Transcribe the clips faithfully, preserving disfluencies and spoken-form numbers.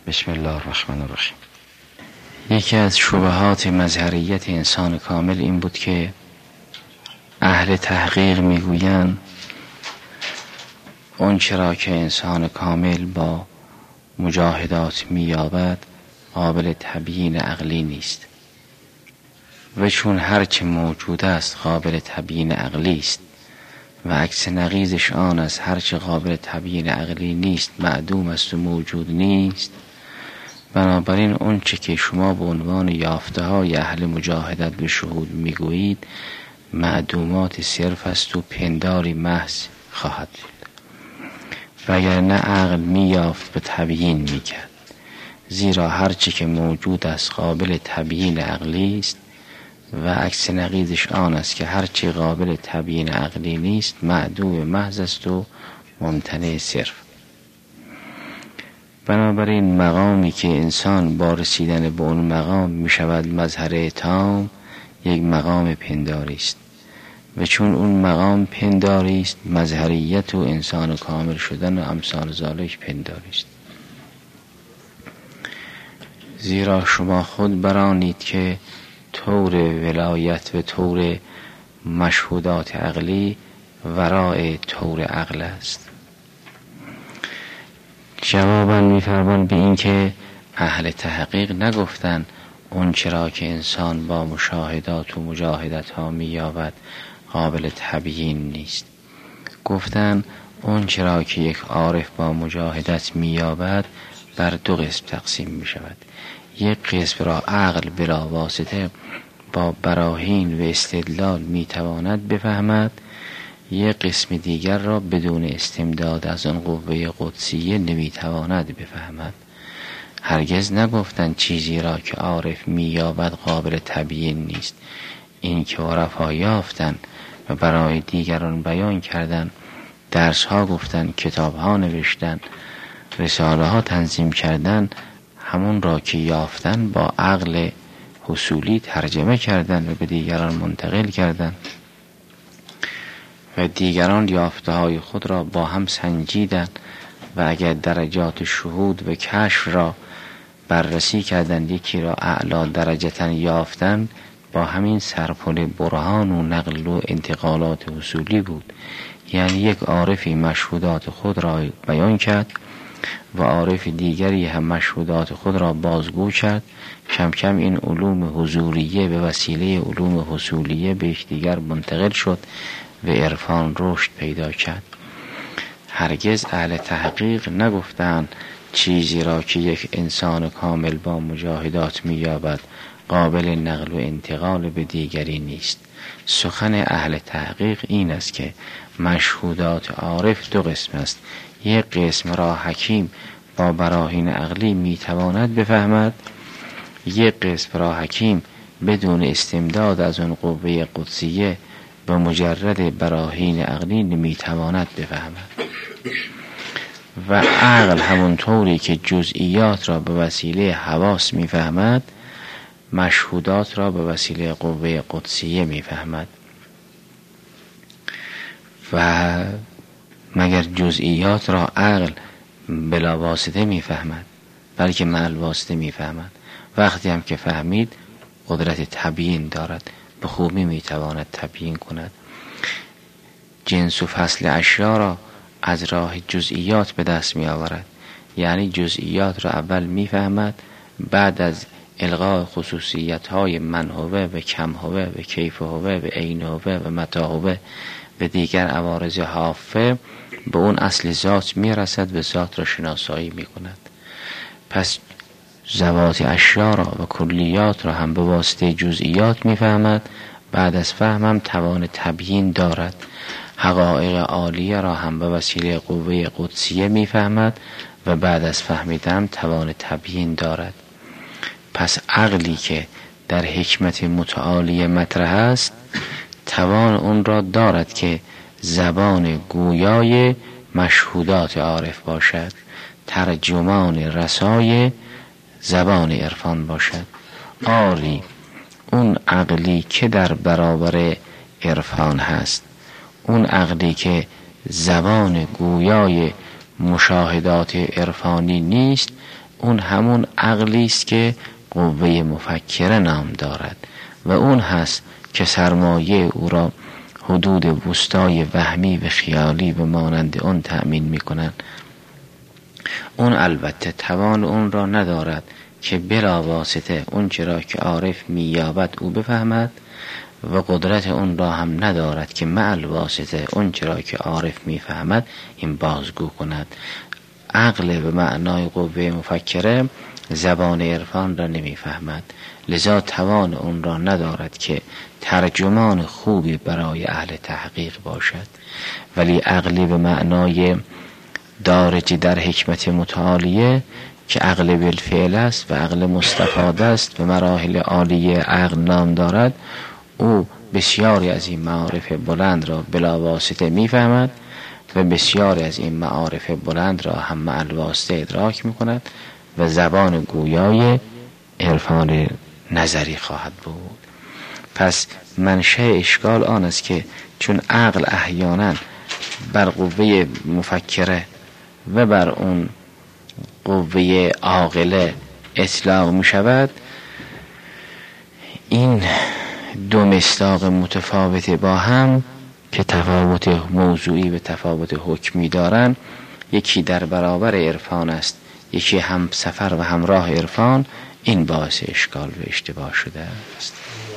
بسم الله الرحمن الرحیم. یکی از شبهات مظهریت انسان کامل این بود که اهل تحقیق میگویند اون چرا که انسان کامل با مجاهدات مییابد قابل تبیین عقلی نیست و چون هرچه موجود است قابل تبیین عقلی است و عکس نقیضش آن است هرچه قابل تبیین عقلی نیست معدوم است و موجود نیست، بنابراین اون چه که شما به عنوان یافته های اهل مجاهدت به شهود میگویید معدومات صرف است و پنداری محض خواهد بود، وگرنه عقل میافت به تبیین میکرد، زیرا هرچه که موجود است قابل تبیین عقلی است و عکس نقیضش آن است که هرچه قابل تبیین عقلی نیست معدوم محض است و ممتنع صرف. بنابراین مقامی که انسان با رسیدن به اون مقام می شود مظهر تام یک مقام پنداری است و چون اون مقام پنداری است مظهریت و انسان کامل شدن و امثال ذالک پنداری است. زیرا شما خود برانید که طور ولایت و طور مشهودات عقلی ورای طور عقل است. جواباً می‌فرمان به این که اهل تحقیق نگفتن اون چرا که انسان با مشاهدات و مجاهدت ها می‌یابد قابل تبیین نیست، گفتن اون چرا که یک عارف با مجاهدت می‌یابد بر دو قسم تقسیم می‌شود. یک قسم را عقل بلا واسطه با براهین و استدلال می‌تواند بفهمد، یک قسم دیگر را بدون استمداد از آن قوه قدسیه نمیتواند بفهمد. هرگز نگفتند چیزی را که عارف مییابد قابل تبیین نیست. این که عرفا یافتند و برای دیگران بیان کردند، درس ها گفتند، کتاب ها نوشتند، رساله ها تنظیم کردند، همون را که یافتند با عقل حصولی ترجمه کردند و به دیگران منتقل کردند و دیگران یافته های خود را با هم سنجیدند و اگر درجات شهود و کشف را بررسی کردند یکی را اعلی درجتاً یافتند، با همین سرپل برهان و نقل و انتقالات حصولی بود. یعنی یک عارفی مشهودات خود را بیان کرد و عارف دیگری هم مشهودات خود را بازگو کرد، کم کم این علوم حضوریه به وسیله علوم حصولیه به یکدیگر منتقل شد و عرفان رشد پیدا کرد. هرگز اهل تحقیق نگفتند چیزی را که یک انسان کامل با مجاهدات می‌یابد قابل نقل و انتقال به دیگری نیست. سخن اهل تحقیق این است که مشهودات عارف دو قسم است. یک قسم را حکیم با براهین عقلی میتواند بفهمد، یک قسم را حکیم بدون استمداد از اون قوه قدسیه به مجرد براهین عقلی نمیتواند بفهمد. و عقل همونطوری که جزئیات را به وسیله حواس میفهمد مشهودات را به وسیله قوه قدسیه میفهمد. و مگر جزئیات را عقل بلا واسطه میفهمد، بلکه مع الواسطه میفهمد. وقتی هم که فهمید قدرت تبیین دارد، به خوبی میتواند تبیین کند. جنس و فصل اشیا را از راه جزئیات به دست می آورد. یعنی جزئیات را اول میفهمد، بعد از الغاء خصوصیت های من هوه و کم هوه و کیف هوه و عین هوه و متا هوه و دیگر عوارض حافه به اون اصل ذات می رسد و ذات را شناسایی می کند. پس ذوات اشیا را و کلیات را هم به واسطه جزئیات می فهمد، بعد از فهمم توان تبیین دارد. حقایق عالیه را هم به وسیله قوه قدسیه می فهمد و بعد از فهمیدن توان تبیین دارد. پس عقلی که در حکمت متعالی مطرح است توان اون را دارد که زبان گویای مشهودات عارف باشد، ترجمان رسای زبان عرفان باشد. آری اون عقلی که در برابر عرفان هست، اون عقلی که زبان گویای مشاهدات عرفانی نیست، اون همون عقلی است که قوه مفکره نام دارد و اون هست که سرمایه او را حدود وسطای وهمی و خیالی و مانند اون تأمین میکنند. اون البته توان اون را ندارد که بلا واسطه اون چرا که عارف مییابد او بفهمد و قدرت اون را هم ندارد که مع الواسطه اون چرا که عارف میفهمد این بازگو کند. عقل به معنای قوه مفکره زبان عرفان را نمیفهمد، لذا توان اون را ندارد که ترجمان خوبی برای اهل تحقیق باشد. ولی عقلی به معنای دارج در حکمت متعالیه که عقل بالفعل است و عقل مستفاده است و مراحل عالیه عقل نام دارد، او بسیاری از این معارف بلند را بلا واسطه میفهمد و بسیاری از این معارف بلند را هم مع الواسطه ادراک میکند و زبان گویای عرفان نظری خواهد بود. پس منشأ اشکال آن است که چون عقل احیانا بر قوه مفکره و بر اون قوه عاقله اطلاق می شود، این دو مصداق متفاوت با هم که تفاوت موضوعی و تفاوت حکمی دارن، یکی در برابر عرفان است، یکی هم سفر و همراه عرفان، این باعث اشکال و اشتباه شده است.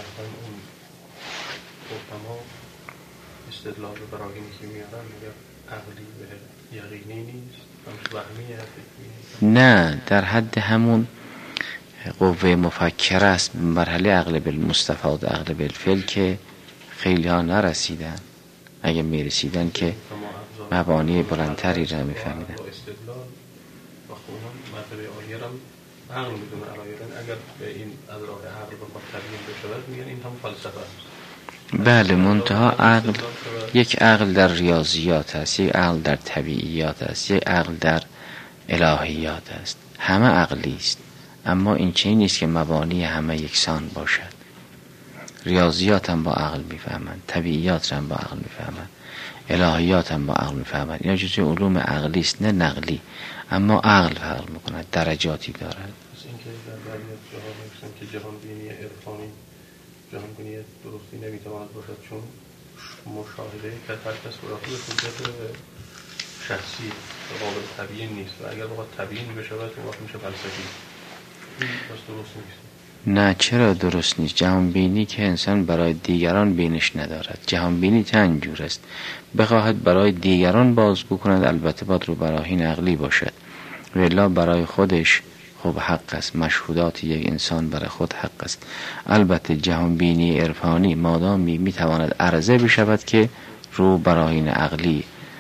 استدلال براهینی که میارن میگه عقلی و یقینی نیست، وهمیه. نه، در حد همون قوه مفکره است، مرحله عقل بالمستفاد عقل بالفعل که خیلی ها نرسیدن، اگه میرسیدن که مبانی بلندتری را میفهمیدن. استدلال و خونان مرتبه عالیه را عقل میدونه علایرن، اگر به این از راه عقل بخواد تبیین بشود میگن این هم فلسفه است. بله، منتها عقل یک عقل در ریاضیات است، یک عقل در طبیعیات است، یک عقل در الهیات است. همه عقلی است، اما این چنین نیست که مبانی همه یکسان باشد. ریاضیات هم با عقل میفهمند، طبیعیات هم با عقل میفهمند، الهیات هم با عقل میفهمند. اینا جزء علوم عقلی است نه نقلی، اما عقل فرق میکند، درجاتی دارد. پس اینکه در بعضی از جهان هستن که جهان بینی عرفانی جهان بینی درستی نمیتواند باشد، چون مشاهده که هر کس را خود حجت شخصی قابل تبیین نیست و اگر بخواد تبیین بشود اون وقت میشه فلسفی. این پس درست نیست. نه، چرا درست نیست؟ جهان بینی که انسان برای دیگران بینش ندارد. جهان بینی چند جور است. بخواهد برای دیگران بازگو کند البته باید رو براهین عقلی باشد، ولی برای خودش خب حق است. مشهودات یک انسان برای خود حق است. البته جهان بینی عرفانی مادام می, می تواند عرضه بشود که رو براهین عقلی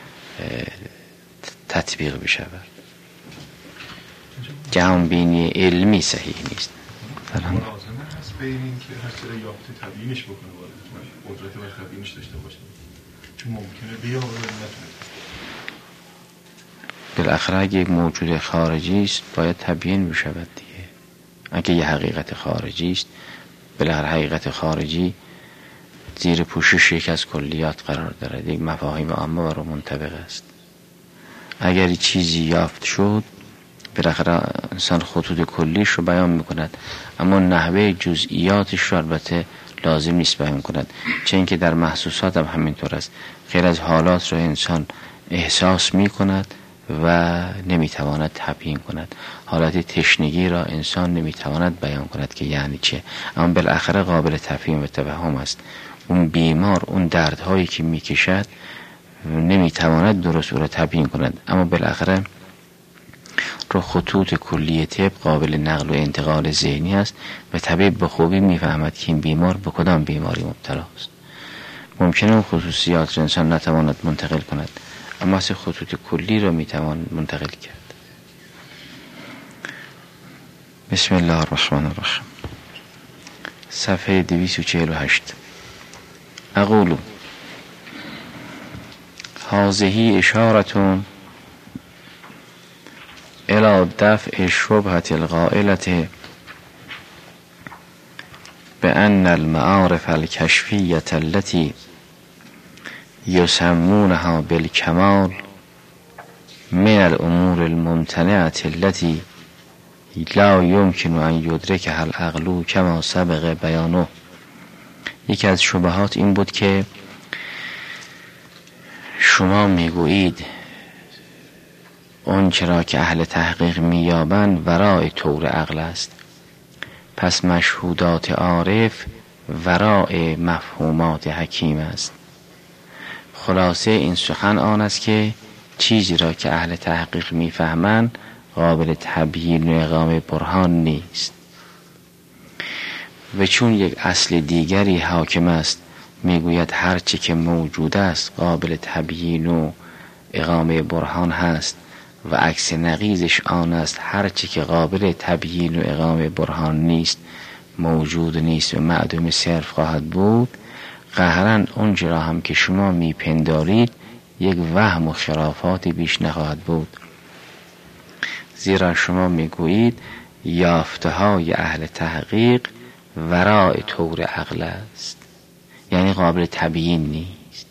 تطبیق بشود. جهان بینی علمی صحیح نیست. لازمه هست بین این که هر چرا یافته تبیینش بکنه باید قدرت و تبیینش داشته باشه، چون ممکنه بیا و نتونه. بالاخره اگه یک موجود خارجی است باید تبیین بشود دیگه. اگه یه حقیقت خارجی است، بالاخره حقیقت خارجی زیر پوشش یک از کلیات قرار دارد، یک مفاهیم عامه و رو منطبق است. اگر چیزی یافت شد بالاخره انسان خطوط کلیش رو بیان میکند، اما نحوه جزئیاتش رو البته لازم نیست بیان کند، چه اینکه در محسوسات هم همینطور است. خیلی از حالات رو انسان احساس میکند و نمیتواند تبیین کند. حالت تشنگی را انسان نمیتواند بیان کند که یعنی چه، اما بالاخره قابل تفهیم و توهم است. اون بیمار اون دردهایی که میکشد نمیتواند درست او را تبیین کند، اما بالاخره رو خطوط کلی طب قابل نقل و انتقال ذهنی است و طبیب به خوبی میفهمد که این بیمار به کدام بیماری مبتلا است. ممکنه اون خصوصیات رو انسان نتواند منتقل کند، اما از خطوط کلی رو میتوان منتقل کرد. بسم الله الرحمن الرحیم. صفحه دویست و چهل و هشت. اقول هذه اشارتون الى دفع شبهة القائلة بأن المعارف الكشفية التي يسمونها بالكمال من الأمور الممتنعة التي لا یمکن ان یدرک العقل کما سبق بیانه. یکی از شبهات این بود که شما میگویید اون چرا که اهل تحقیق مییابند ورای طور عقل است، پس مشهودات عارف ورای مفهومات حکیم است. خلاصه این سخن آن است که چیزی را که اهل تحقیق میفهمند قابل تبیین و اقامه برهان نیست، و چون یک اصل دیگری حاکم است میگوید هر چی که موجود است قابل تبیین و اقامه برهان هست، و عکس نقیضش آن است هر چی که قابل تبیین و اقامه برهان نیست موجود نیست و معدوم صرف خواهد بود. قهرن اونجا را هم که شما میپندارید یک وهم و خرافاتی بیش نخواهد بود، زیرا شما میگویید یافته های اهل تحقیق ورای طور عقل است، یعنی قابل تبیین نیست.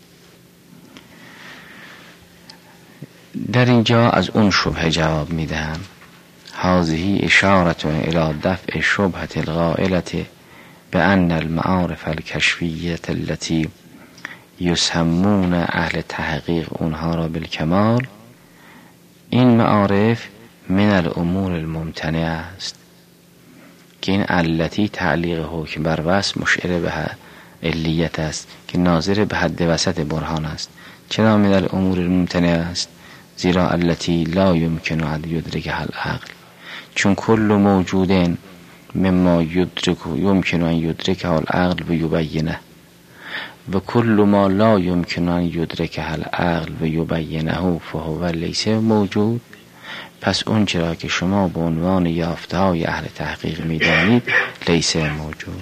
در اینجا از اون شبهه جواب میدهم. هذه اشارة الى دفع شبهة القائلة بأن المعارف الكشفية التي یسمون اهل تحقیق اونها را بالکمال، این معارف من الامور الممتنع است که این التی تعلیق حکم بر وصف مشعر به علیت است که ناظر به حد وسط برهان است. چرا من الامور الممتنع است؟ زیرا التی لا یمکن ان یدرک العقل، چون کل موجود مما یدرک یمکن ان یدرک العقل و یبینه، و کل ما لا یمکن ان یدرک العقل و یبینه فهو لیس موجود. پس اون چرا که شما به عنوان یافته های اهل تحقیق میدانید لیس موجود.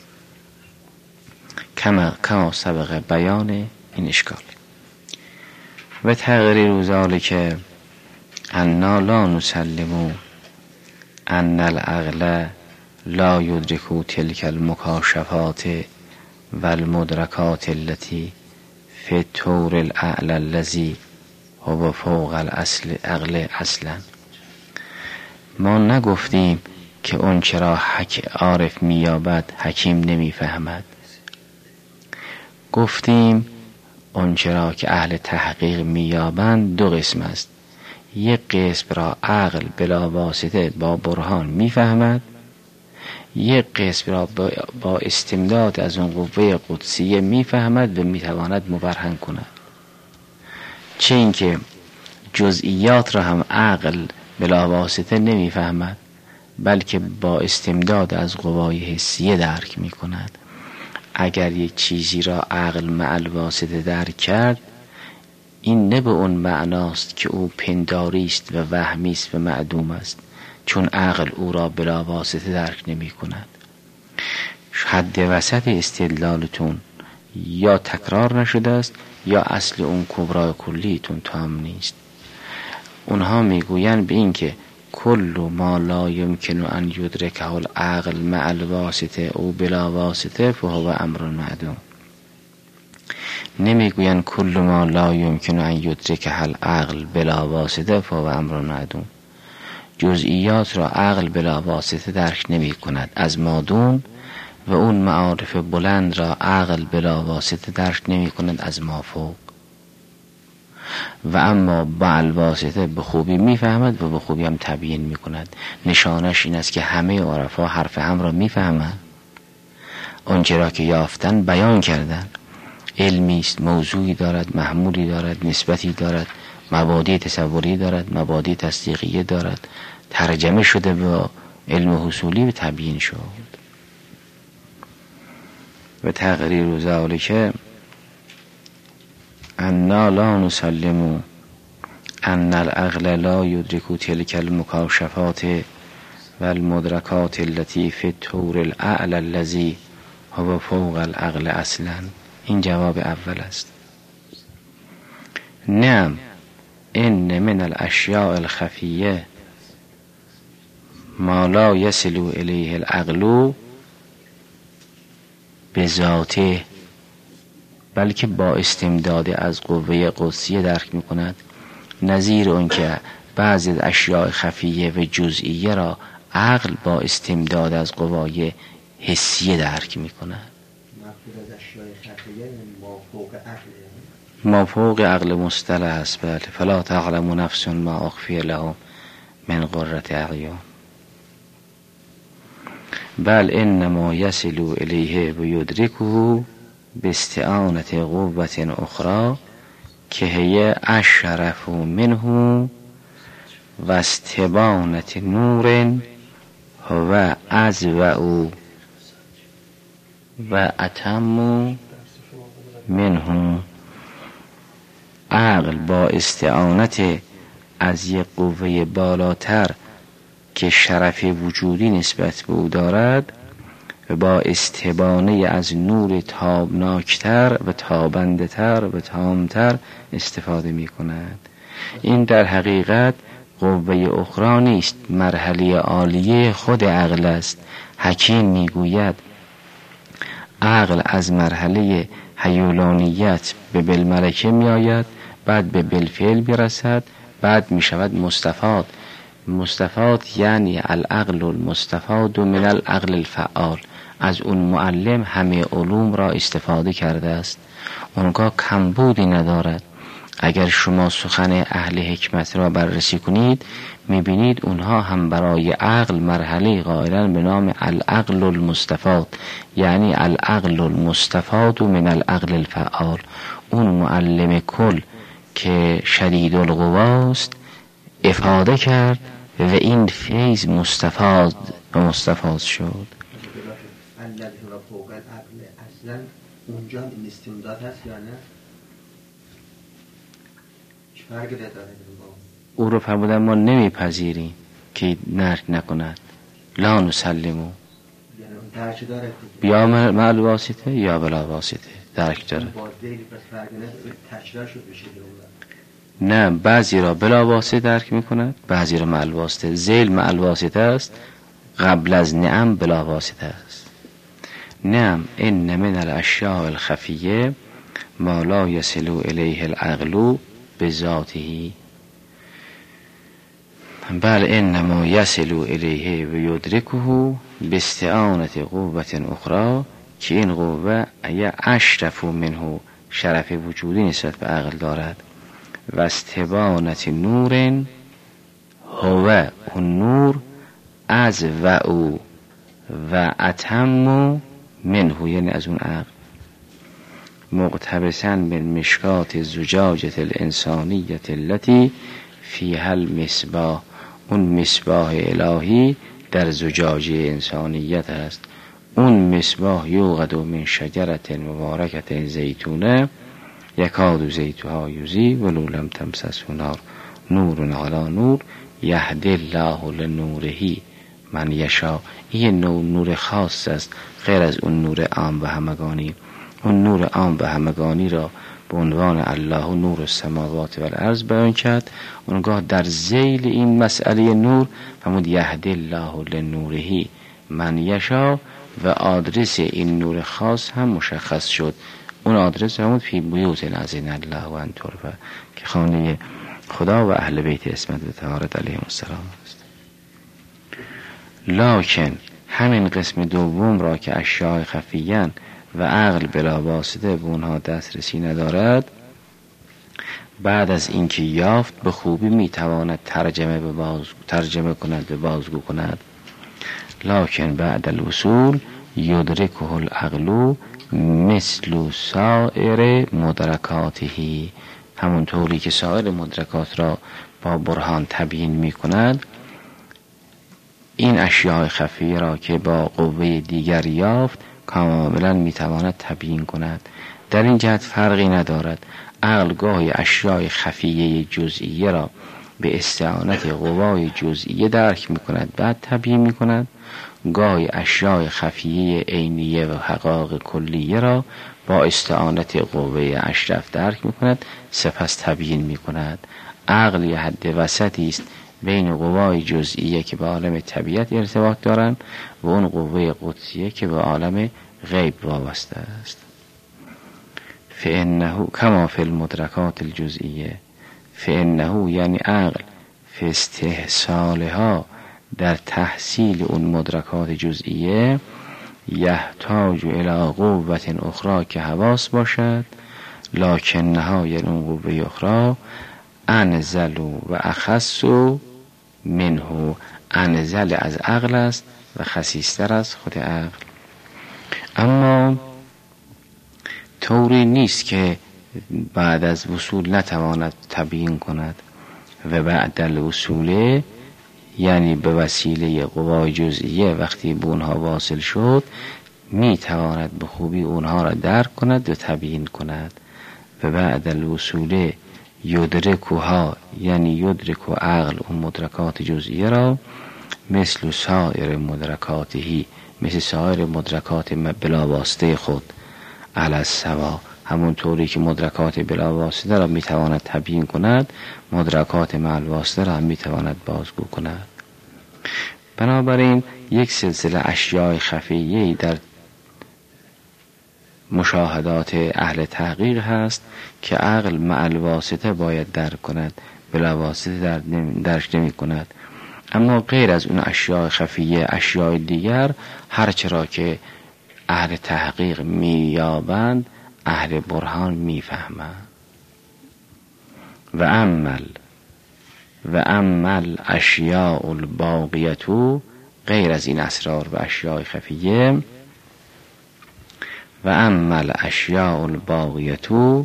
کما کما سبق بیان این اشکال. و تقریر ذلک انا لا نسلم ان العقل لا یدرک تلک المکاشفات و المدرکات التي فی الطور الاعلی الذی هو فوق الاصل عقل اصلا. ما نگفتیم که اون چرا حک عارف میابد حکیم نمیفهمد، گفتیم اون چرا که اهل تحقیق میابند دو قسم است. یک قسم را عقل بلا واسطه با برهان میفهمد، یک قسم را با استمداد از اون قوه قدسیه میفهمد و میتواند مبرهن کند. چه اینکه جزئیات را هم عقل بلا واسطه نمیفهمد، بلکه با استمداد از قوای حسیه درک میکند. اگر یک چیزی را عقل مع الواسطه درک کرد، این نه به اون معناست که او پنداری است و وهمی است و معدوم است، چون عقل او را بلا واسطه درک نمی کند. حد وسط استدلالتون یا تکرار نشده است یا اصل اون کبرای کلیتون تام نیست. اونها میگویند به این که کل ما لا یمکن ان یدرکه العقل مع الواسطه او بلا واسطه فهو امر معدوم. نمیگویند کل ما لا یمکن ان یدرکه العقل بلا واسطه فهو امر معدوم. جزئیات را عقل بلا واسطه درک نمی کند از مادون، و اون معارف بلند را عقل بلا واسطه درک نمی کند از مافوق، و اما با الواسطه به خوبی می فهمد و به خوبی هم تبیین می کند. نشانش این است که همه عرفا حرف هم را می فهمند، اونچه را که یافتن بیان کردن. علمی است، موضوعی دارد، محمولی دارد، نسبتی دارد، مبادی تصوری دارد، مبادی تصدیقیه دارد، ترجمه شده به علم حصولی و تبیین شد. و تقریر ذلک انا لا نسلم ان العقل لا یدرک تلک المکاشفات و المدرکات التي فی الطور الاعلی الذی هو فوق العقل اصلا. این جواب اول است. نعم، ان من الاشیاء الخفیه ما لا یصل الیه العقل بذاته، بلکه با استمداد از قوه قدسیه درک میکند. نظیر اون که بعضی از اشیاء خفیه و جزئیه را عقل با استمداد از قوای حسیه درک میکند. ما فوق عقل مصطلح است، بله. فلا تعلم نفس ما اخفی لهم من قرة اعین. بل انما یصل الیه و یدرکه باستعانة قوة اخرى که هی اشرف منه و استبانة نور هو ازوع و اتم منه. عقل با استعانت از یک قوه بالاتر که شرف وجودی نسبت به او دارد و با استبانه از نور تابناکتر و تابندتر و تامتر استفاده می کند. این در حقیقت قوه اخرى نیست، مرحله عالیه خود عقل است. حکیم می گوید عقل از مرحله هیولانیت به بالملکه می آید، بعد به بالفعل برسد، بعد می شود مستفاد. مستفاد یعنی العقل المستفاد من العقل الفعال. از اون معلم همه علوم را استفاده کرده است، اونگاه کمبودی ندارد. اگر شما سخن اهل حکمت را بررسی کنید میبینید اونها هم برای عقل مرحله قائلن به نام العقل المستفاد، یعنی العقل المستفاد من العقل الفعال. اون معلم کل که شدید القواست افاده کرد و این فیض مستفاد و مستفاد شد. الذی هو فوق العقل اصلا اونجا این استمداد هست یا نه؟ چه فرقی داره با او رو فرمودن ما نمیپذیریم که درک نکند. لا نسلمو، یعنی اون درک داره یا مع الواسطه یا بلا واسطه درک داره. با دیلی پس فرقی نداره تشریح شد بشه نه، بعضی را بلا واسطه درک میکند، بعضی را مع الواسطه. ذیل مع الواسطه است، قبل از نعم بلا واسطه است. نعم ان من الاشیاء الخفیه ما لا یصل الیه العقل بذاته، بل انما یصل الیه و یدرکه باستعانة قوة اخرى که این قوه یا اشرف منه شرف وجودی نسبت به عقل دارد و استبانة نور هو اون نور از و او و اتم منه یعنی از اون عقل مقتبساً من مشکات زجاجة الانسانیة التي فیها المصباح. اون مصباح الهی در زجاجه انسانیت است. اون مصباح یوقد من شجرة مبارکة زیتونه یکاد زیتها یوزی ولو لم تمسسه نار نور علی نور یهدی الله لنوره من یشاء. این نوع نور خاص است غیر از اون نور عام و همگانی. اون نور عام و همگانی را به عنوان الله نور السماوات و الارض بیان کرد. اونگاه در ذیل این مسئله نور فرمود یهدی الله لنوره من یشاء و آدرس این نور خاص هم مشخص شد. اون آدرس فرمود فی بیوت اذن الله و ان ترفع که خانه خدا و اهل بیت عصمت و طهارت علیهم السلام است. لکن همین قسم دوم را که اشیاء خفیان و عقل بلا واسطه به اونها دسترسی ندارد، بعد از اینکه یافت به خوبی میتواند ترجمه به باز ترجمه کند و بازگو کند. لکن بعد الوصول یدرکه العقل مثل سایر مدرکاته، همون طوری که سایر مدرکات را با برهان تبیین می کند، این اشیاء خفیه را که با قوه دیگر یافت کاملا می تواند تبیین کند. در این جهت فرقی ندارد. عقل گاهی اشیاء خفیه جزئیه را به استعانت قوای جزئیه درک می کند بعد تبیین می کند، گاهی اشیاء خفیه عینیه و حقایق کلیه را با استعانت قوه اشرف درک می کند سپس تبیین می کند. عقل یه حد وسطی است بین قوای جزئیه که به عالم طبیعت ارتباط دارند و اون قوه قدسیه که به عالم غیب وابسته است. فإنه کما فی المدرکات الجزئیه، فإنه یعنی عقل فی استحصالها در تحصیل اون مدرکات جزئیه یحتاج الی قوة اخرى که حواس باشد، لکن نهای اون قوه اخرى انزل و اخص منه، انزل از عقل است و خسیستر از خود عقل. اما طوری نیست که بعد از وصول نتواند تبیین کند و بعد الوصول یعنی به وسیله قوای جزئیه وقتی به اونها واصل شد می تواند به خوبی اونها را درک کند و تبیین کند. و بعد الوصول یدرکها یعنی یدرک عقل و مدرکات جزئیه را مثل سایر مدرکاتهی، مثل سایر مدرکات بلا واسطه خود، علی السوا، همون طوری که مدرکات بلا واسطه را میتواند تبیین کند، مدرکات مع الواسطه را هم میتواند بازگو کند. بنابراین یک سلسله اشیاء خفیه‌ای در مشاهدات اهل تحقیق هست که عقل مع الواسطه باید درک کند، بلا واسطه در درک نمی کند. اما غیر از اون اشیاء خفیه، اشیاء دیگر هرچرا که اهل تحقیق میابند اهل برهان میفهمند. و عمل و عمل اشیاء الباقیتو، غیر از این اسرار و اشیاء خفیه، و عمل اشیاء الباقیتو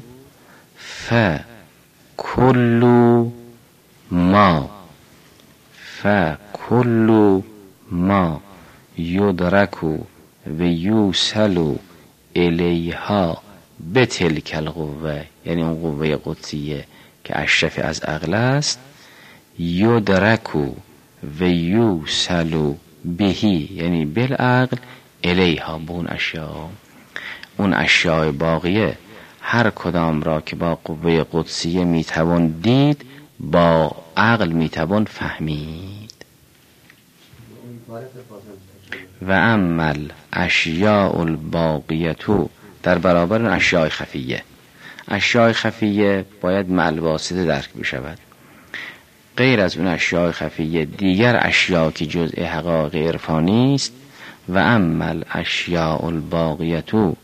فکل ما فکل ما یدرک و یوصل الیها به تلک القوه، یعنی اون قوه قدسیه که اشرف از عقل است، یدرک و یوصل بهی یعنی بالعقل الیها، به اون اشیاء، اون اشیاء باقیه هر کدام را که با قوه قدسیه میتوان دید با عقل میتوان فهمید. و عمل اشیاء الباقیتو، در برابر اون اشیاء خفیه، اشیاء خفیه باید مع الواسطه درک بشود. غیر از اون اشیاء خفیه دیگر اشیاء که جزء حقایق عرفانی است، و عمل اشیاء الباقیتو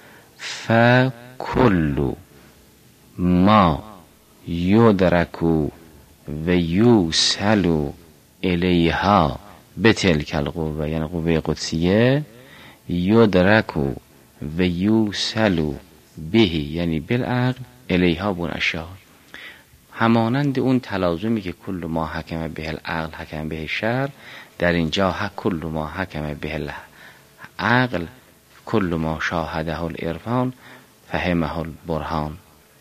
فکل ما یدرک و یوصل الیها به تلک القوه، یعنی قوه قدسیه، یدرک و یوصل بهی یعنی بالعقل الیها، بون اشیاء، همانند اون تلازمی که کل ما حکم به العقل حکم به الشرع، در اینجا کل ما حکم به العقل کل ما شاهده العرفان فهمه البرهان،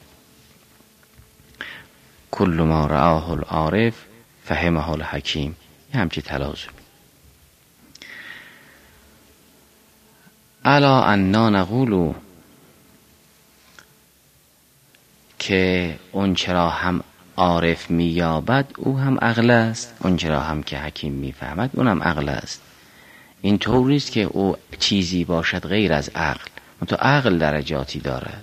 کل ما رآه العارف فهمه الحکیم، یه همچی تلازم. الا انا نقولو، که اون چرا هم عارف مییابد او هم عقل است، اون چرا هم که حکیم میفهمد اون هم عقل است. این طوری است که او چیزی باشد غیر از عقل، تو عقل درجاتی دارد.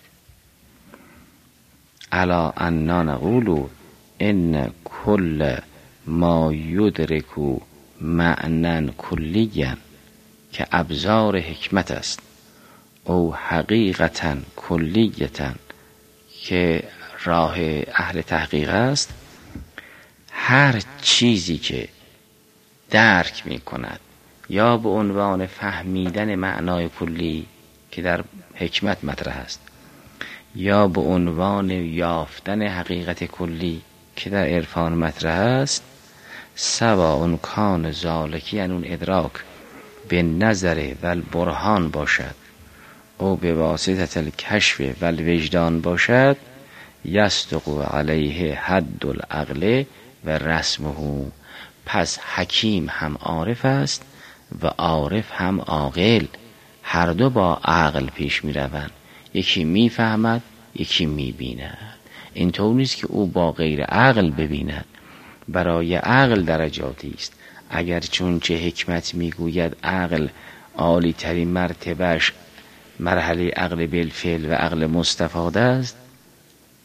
الا انا نقولو ان کل ما یدرکو معنن کلیا که ابزار حکمت است، او حقیقتا کلیتا که راه اهل تحقیق است، هر چیزی که درک می کند یا به عنوان فهمیدن معنای کلی که در حکمت مطرح است، یا به عنوان یافتن حقیقت کلی که در عرفان مطرح است، سواء کان ذالک، یعنی اون ادراک به نظر و البرهان باشد او به واسطه الکشف و الوجدان باشد، یصدق علیه حد العقل و رسمه، پس حکیم هم عارف است و عارف هم عاقل، هر دو با عقل پیش می روند، یکی می فهمد یکی می بیند. این طور نیست که او با غیر عقل ببیند، برای عقل درجاتی است. اگر چون چه حکمت می گوید عقل عالی ترین مرتبهش مرحله عقل بالفعل و عقل مستفاده است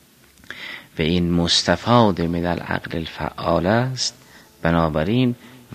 و این مستفاده من العقل الفعال است، بنابراین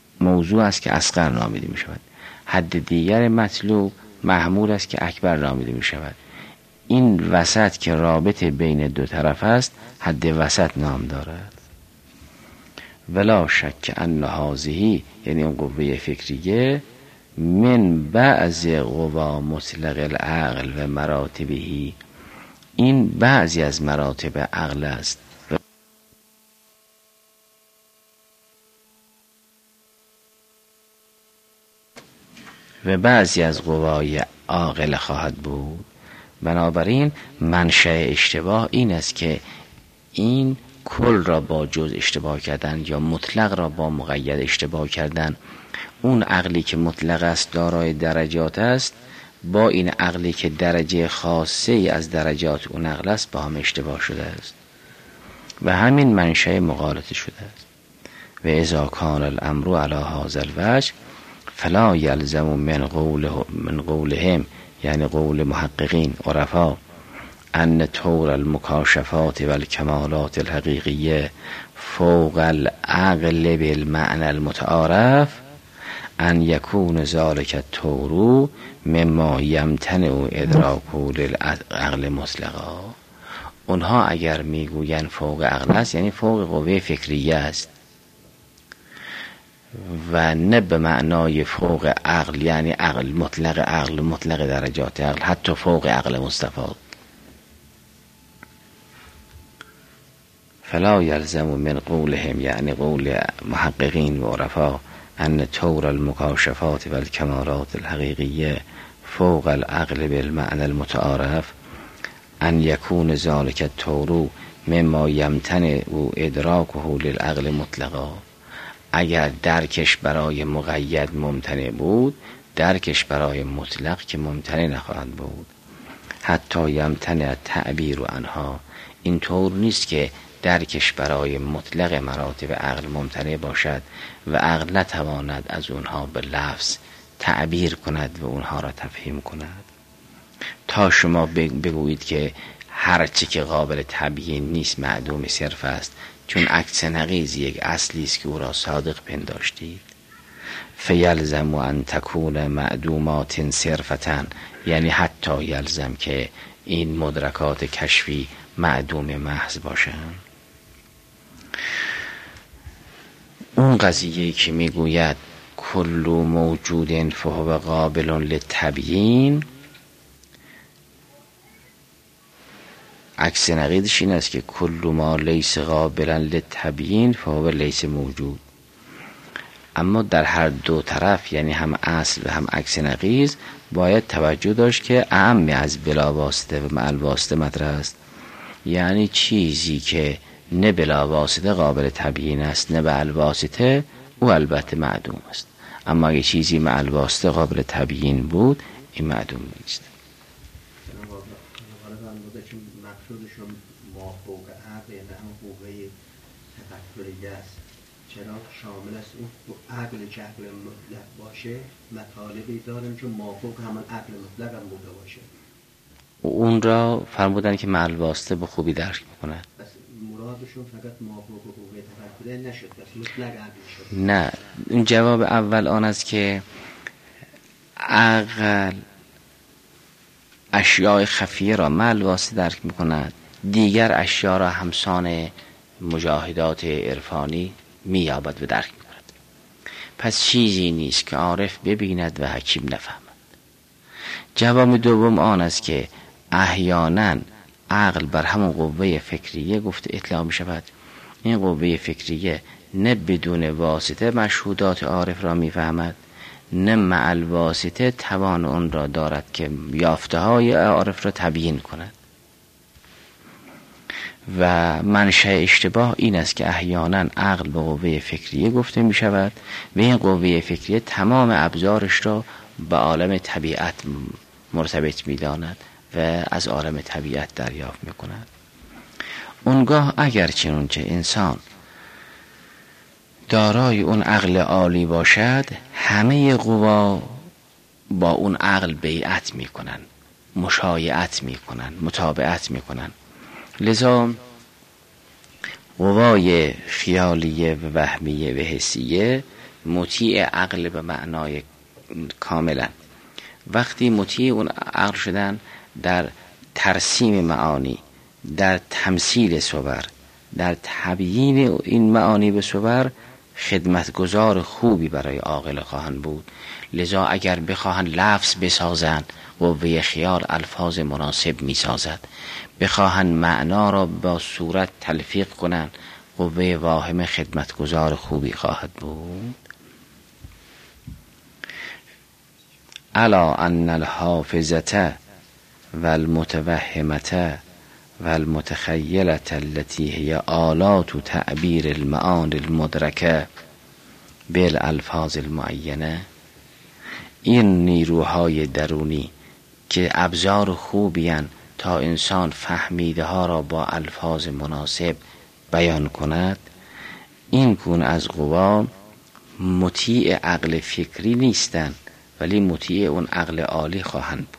موضوع است که اصغر نامیده می شود. حد دیگر مطلوب محمول است که اکبر نامیده می شود. این وسط که رابط بین دو طرف است حد وسط نام دارد. ولا شک ان هذه، یعنی اون قوه فکریه، من بعض قوا مطلق العقل و مراتبه، این بعضی از مراتب عقل است و بعضی از قوای عاقل خواهد بود. بنابراین منشأ اشتباه این است که این کل را با جز اشتباه کردن یا مطلق را با مقید اشتباه کردن. اون عقلی که مطلق است دارای درجات است با این عقلی که درجه خاصه ای از درجات اون عقل است با هم اشتباه شده است و همین منشأ مغالطه شده است. و اذا کان الامر علی هذا الوجه فلا یلزم من قوله من قولهم، یعنی قول محققین عرفا، ان طور المکاشفات و الکمالات الحقیقیه فوق العقل بالمعنى المتعارف ان یکون ذلك الطور مما یمتنع ادراکه للعقل مطلقا. اونها اگر میگوین فوق عقل است یعنی فوق قوه فکریه است و نه به معنای فوق عقل یعنی عقل مطلق، عقل مطلق درجات عقل، حتی فوق عقل مستفاد. فلا یلزم من قولهم، یعنی قول محققین و عرفا، ان طور المکاشفات و الکمالات الحقیقیه فوق العقل بالمعنى المتعارف ان یکون ذلك الطور مما یمتنع ادراکه للعقل مطلقا. اگر درکش برای مقید ممتنع بود، درکش برای مطلق که ممتنع نخواهد بود. حتی یمتنع تعبیر عنها، این طور نیست که درکش برای مطلق مراتب عقل ممتنع باشد و عقل نتواند از اونها به لفظ تعبیر کند و اونها را تفهیم کند. تا شما بگویید که هر چی که قابل تبیین نیست معدوم صرف است، چون عکس نقیض یک اصلی است که او را صادق پنداشتید. فیلزم ان تکون معدومات صرفتن، یعنی حتی یلزم که این مدرکات کشفی معدوم محض باشند. اون قضیه که میگوید کل موجود فهو قابل للتبیین، عکس نقیضش این است که کل ما لیس قابلا للتبیین فهو لیس موجود. اما در هر دو طرف، یعنی هم اصل و هم عکس نقیض، باید توجه داشت که اعم از بلا واسطه و مع الواسطه مطرح است. یعنی چیزی که نه بلا واسطه قابل تبیین است نه به الواسطه، او البته معدوم است. اما اگه چیزی مع الواسطه قابل تبیین بود، این معدوم نیست. مقصودشون ما فوق عقل یعنی هم قوه تفکریه است. چرا شامل است اون عقل که عقل مطلق باشه مطالبی داریم چون ما فوق همان عقل مطلق هم بوده باشه. اون را فرمودن که مع الواسطه به خوبی درک میکنند. بس مرادشون فقط ما فوق قوه تفکریه نشد، بس مطلق عقل شد. نه، اون جواب اول آن است که عقل اشیاء خفیه را مع الواسطه درک میکند، دیگر اشیاء را همسان مجاهدات عرفانی مییابد و درک میکند. پس چیزی نیست که عارف ببیند و حکیم نفهمد. جواب دوم آن است که احیانا عقل بر همون قوه فکریه گفته اطلاع می شود. این قوه فکریه نه بدون واسطه مشهودات عارف را می فهمد، نه مع الواسطه توان اون را دارد که یافته های عارف را تبیین کند. و منشأ اشتباه این است که احیانا عقل به قوه فکریه گفته می شود و این قوه فکریه تمام ابزارش را به عالم طبیعت مرتبط می داند و از عالم طبیعت دریافت می کند. اونگاه اگر چنانچه انسان دارای اون عقل عالی باشد، همه قوا با اون عقل بیعت می کنن، مشایعت می کنن، متابعت می کنن. لذا قوای خیالیه و وهمیه و حسیه مطیع عقل به معنای کاملا. وقتی مطیع اون عقل شدن در ترسیم معانی، در تمثیل صور، در تبیین این معانی به صور، خدمتگزار خوبی برای عاقل خواهند بود. لذا اگر بخواهند لفظ بسازند، قوه خیال الفاظ مناسب می سازد. بخواهند معنا را با صورت تلفیق کنند، قوه واهمه خدمتگزار خوبی خواهد بود. الا ان الحافظة والمتوهمة والمتخیلة التي هي آلات تعبیر المعانی المدرکه بالالفاظ المعینه، این نیروهای درونی که ابزار خوبیان تا انسان فهمیده ها را با الفاظ مناسب بیان کند، این گونه از قوا مطیع عقل فکری نیستند، ولی مطیع اون عقل عالی خواهند بود.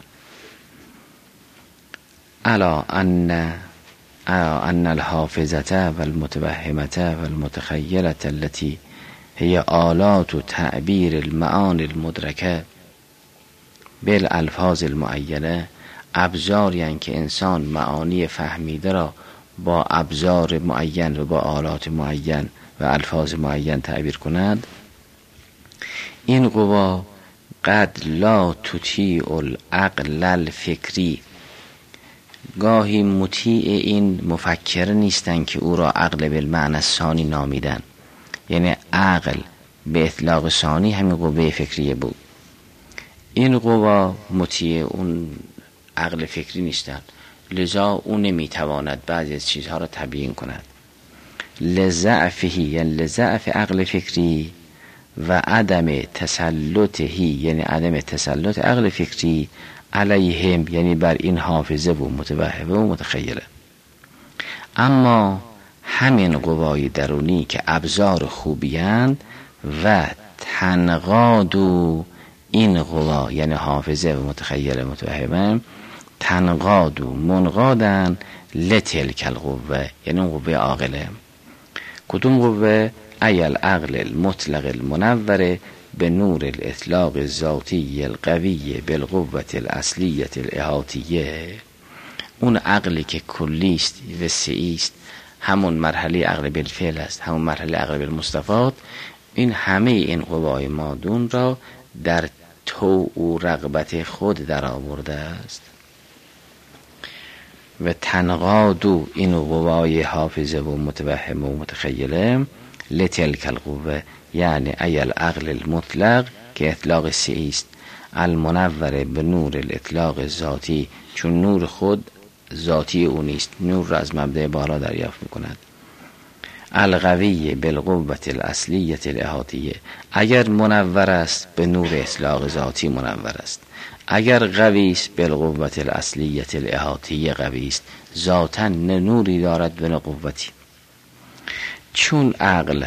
الا ان الا ان الحافظة والمتوهمة والمتخیلة التي هي آلات تعبیر المعانی المدرکه بالالفاظ المعینه، ابزاری که انسان معانی فهمیده را با ابزار معین و با آلات معین و الفاظ معین تعبیر کند. این قوا قد لا تطیع العقل الفکری، گاهی مطیع این مفکر نیستن که او را عقل بالمعنی ثانی نامیدن، یعنی عقل به اطلاق ثانی همین قوه فکریه بود. این قوا مطیع اون عقل فکری نیستن، لذا او نمیتواند بعضی از چیزها را تبیین کند. لضعفهی یعنی لضعف عقل فکری و عدم تسلطهی یعنی عدم تسلط عقل فکری علیهم یعنی بر این حافظه و متوهمه و متخیله. اما همین قوای درونی که ابزار خوبیند و تنقاد و این قوا یعنی حافظه و متخیله متوهمه تنقاد و منقادن لتلک القوه یعنی اون قوه عاقله. کدوم قوه؟ ایل عقل المطلق المنور به نور الاطلاق الذاتی القوی بالقوة الاصلیه الاحاطیه، اون عقلی که کلیست و سعیست، همون مرحله عقل بالفعل است، همون مرحله عقل بالمستفاد. این همه این قوای مادون را در تو و رغبت خود در آورده است. و تنقادو این قوای حافظه و متوهم و متخیله لتلک القوه یعنی ایل عقل المطلق که اطلاق سعیست، المنور به نور الاطلاق ذاتی چون نور خود ذاتی او نیست، نور را از مبدأ بالا دریافت میکند. القوی بالقوة الاصلیه الاحاطیه، اگر منور است به نور اطلاق ذاتی منور است، اگر قوی است بالقوة الاصلیه الاحاطیه قوی است، ذاتا نه نوری دارد و نه قوتی. چون عقل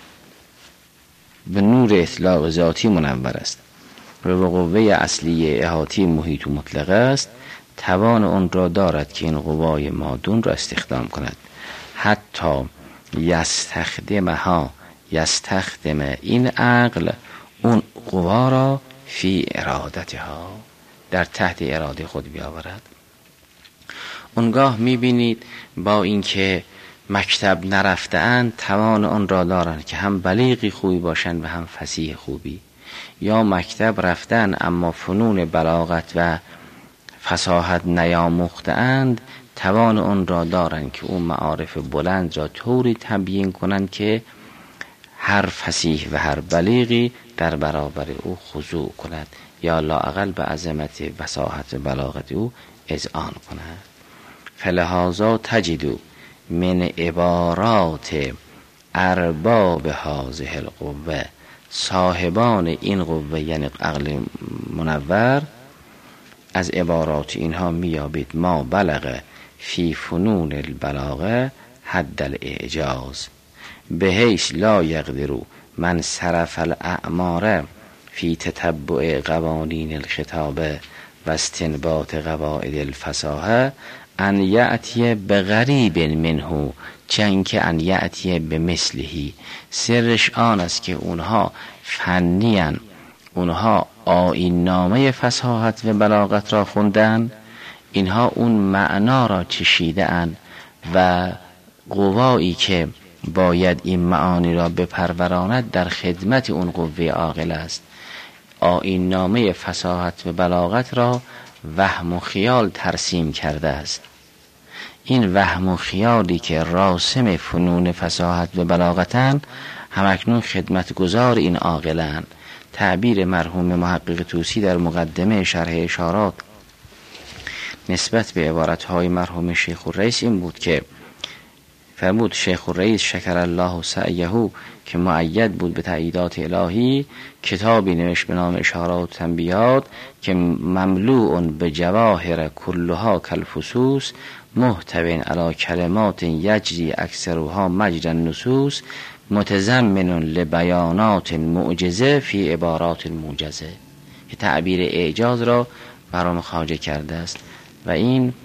به نور اطلاق ذاتی منور است و به قوه اصلی احاطی محیط و مطلق است، توان اون را دارد که این قوای مادون را استخدام کند. حتی یستخدمها یستخدم این عقل اون قوا را فی ارادتها در تحت اراده خود بیاورد. اونگاه میبینید با اینکه مکتب نرفته‌اند توان آن را دارند که هم بلیغی خوبی باشند و هم فصیح خوبی، یا مکتب رفتن اما فنون بلاغت و فصاحت نیاموخته‌اند، توان آن را دارند که اون معارف بلند را طوری تبیین کنند که هر فصیح و هر بلیغی در برابر او خضوع کند یا لااقل به عظمت فصاحت و بلاغت او اذعان کند. فلهذا تجدو من عبارات ارباب هذه القوه، صاحبان این قوه یعنی عقل منور، از عبارات اینها میابید ما بلغ فی فنون البلاغه حد الاعجاز به حیث لا یقدرو من صرف الاعمار فی تتبع قوانین الخطابه و استنباط قواعد الفصاحه ان یأتی به غریب منه چنکه ان یأتی به مثلهی. سرش آن است که اونها فنی هن. اونها آیین نامه فصاحت و بلاغت را خوندن، اینها اون معنا را چشیده اند و قوایی که باید این معانی را بپروراند در خدمت اون قوه عاقل است. آیین نامه فصاحت و بلاغت را وهم و خیال ترسیم کرده است. این وهم و خیالی که راسم فنون فصاحت و بلاغتن همکنون خدمتگزار این عاقلند. تعبیر مرحوم محقق طوسی در مقدمه شرح اشارات نسبت به عبارتهای مرحوم شیخ الرئیس این بود که فرمود شیخ الرئیس شکر الله سعیه که مؤید بود به تأییدات الهی، کتابی نوشت به نام اشارات و تنبیهات که مملوء به جواهر کلها کالفصوص محتوین علی کلمات یجری اکثرها مجرى النصوص متضمن لبیانات معجزه فی عبارات موجزه. که تعبیر اعجاز را برام خواجه کرده است و این